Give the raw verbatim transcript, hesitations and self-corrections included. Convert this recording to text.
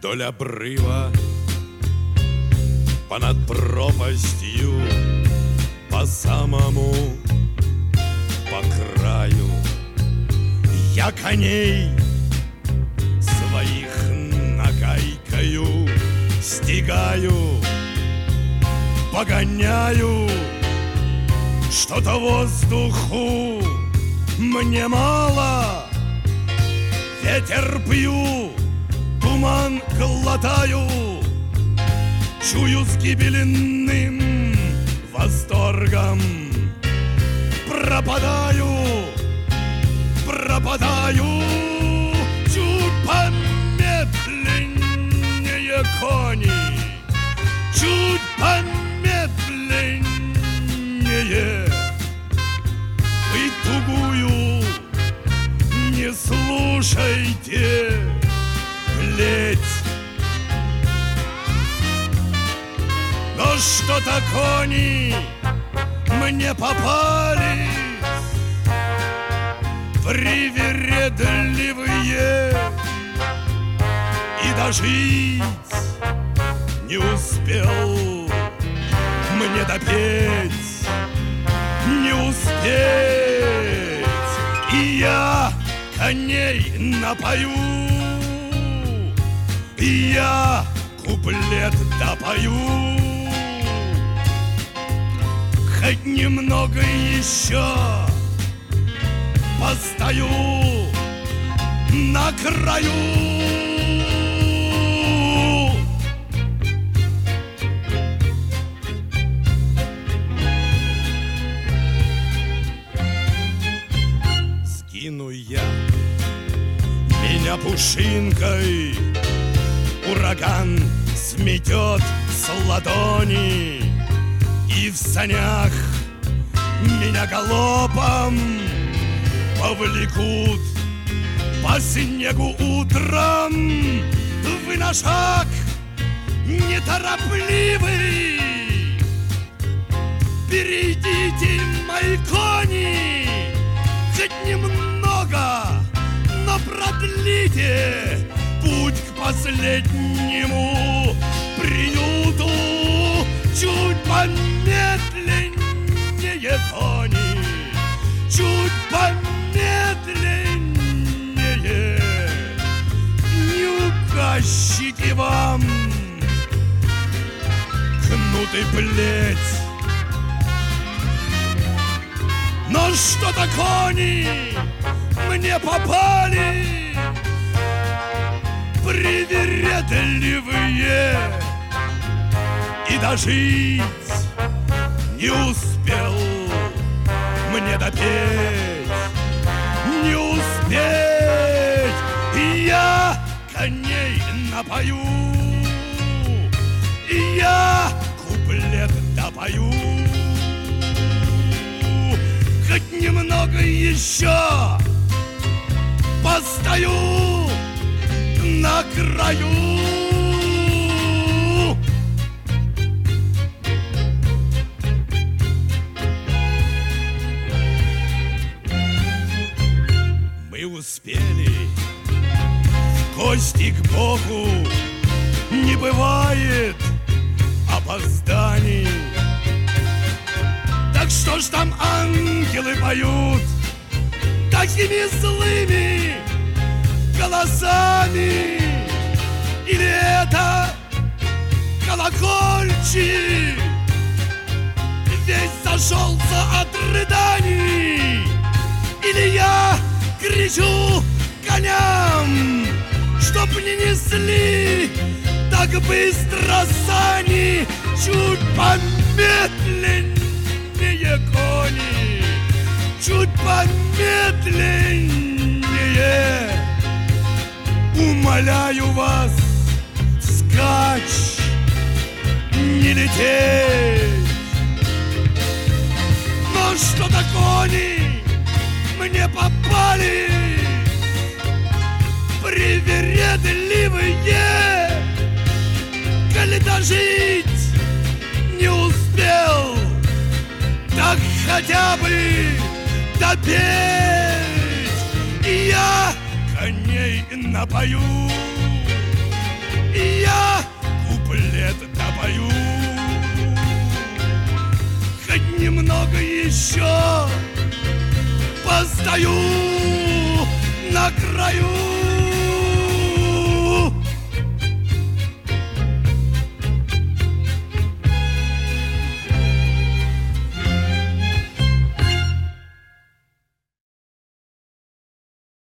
вдоль обрыва, понад пропастью, по самому, по краю. Я коней своих нагайкою стигаю, погоняю. Что-то воздуху мне мало, ветер пью, туман глотаю, чую с гибельным восторгом. Пропадаю, пропадаю, чуть помедленнее кони, чуть помедленнее. Вы тугую не слушайте, плеть. Но что-то кони мне попались привередливые, и дожить не успел мне допеть, не успеть. И я коней напою, и я куплет допою. Хоть немного еще постою на краю. Сгину я, меня пушинкой ураган сметет с ладони, и в санях меня галопом повлекут по снегу утром. Вы на шаг неторопливый, перейдите, мои кони, хоть немного, но продлите путь к последнему приюту. Чуть помедленнее, кони, чуть помедленнее. Не указчики вам кнут и плеть. Но что-то кони мне попали привередливые, и дожить не успел мне допеть, не успеть. И я коней напою, и я куплет допою. Хоть немного еще постою на краю. Успели в гости к Богу, не бывает опозданий. Так что ж там ангелы поют такими злыми голосами? Или это колокольчик весь зашелся от рыданий? Или я кричу коням, чтоб не несли так быстро сани? Чуть помедленнее, кони, чуть помедленнее. Умоляю вас, вскачь, не лететь. Но что-то кони мне попали привередливые, коли дожить не успел, так хотя бы допеть. И я коней напою, и я куплет допою. Хоть немного еще постою на краю.